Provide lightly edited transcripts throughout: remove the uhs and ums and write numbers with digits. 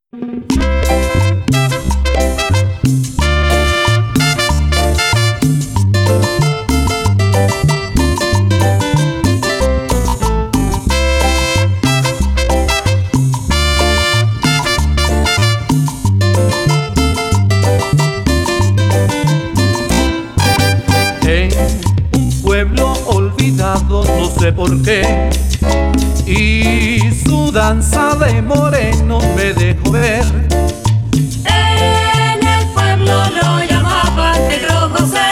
En un pueblo olvidado, no sé por qué, y su danza de moreno me dejó ver. En el pueblo lo llamaban Negro José,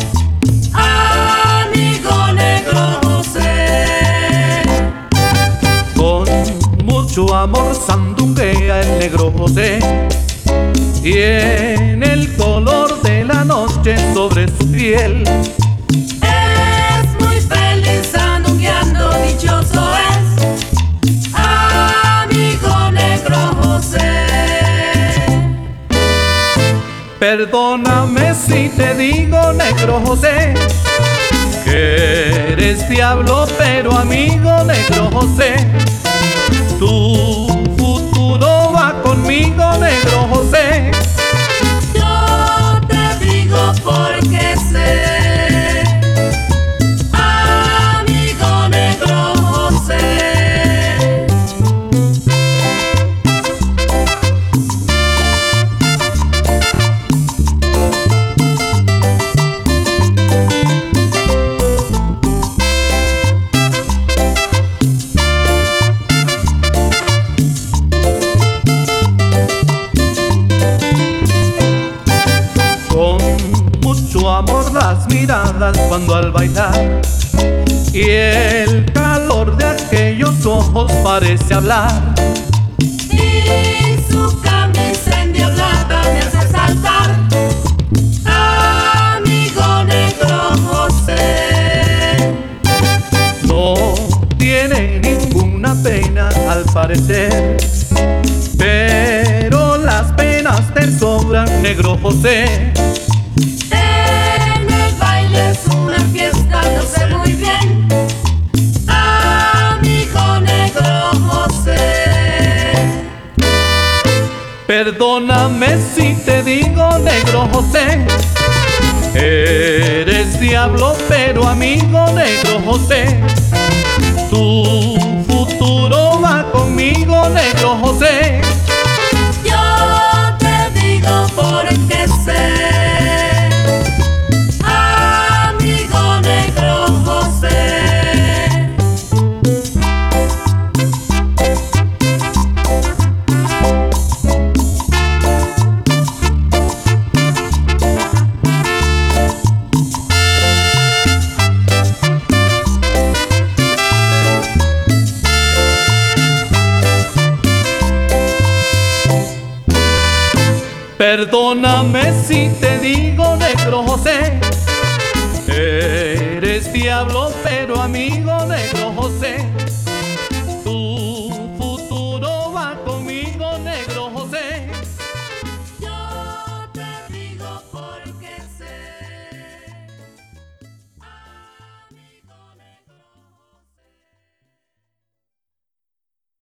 amigo Negro José. Con mucho amor sandunguea el Negro José, y en el color de la noche sobre su piel Es muy feliz sandungueando, dichoso es, amigo Negro José. Perdóname si te digo, Negro José, que eres diablo, pero amigo Negro José, tu futuro va conmigo, Negro José. Yo te digo porque sé, amigo Negro José. Con mucho amor las miradas cuando al bailar, y el calor de aquellos ojos parece hablar. Y su camisa endiablada me hace saltar, amigo Negro José. No tiene ninguna pena al parecer, pero las penas te sobran, Negro José. En el baile es una fiesta, lo sé muy bien, amigo Negro José. Perdóname si te digo, Negro José, eres diablo, pero amigo Negro José, tu futuro va conmigo, Negro José. Yo te digo porque sé, amigo Negro José. Perdóname si te digo, Negro José, eres diablo, pero amigo Negro José.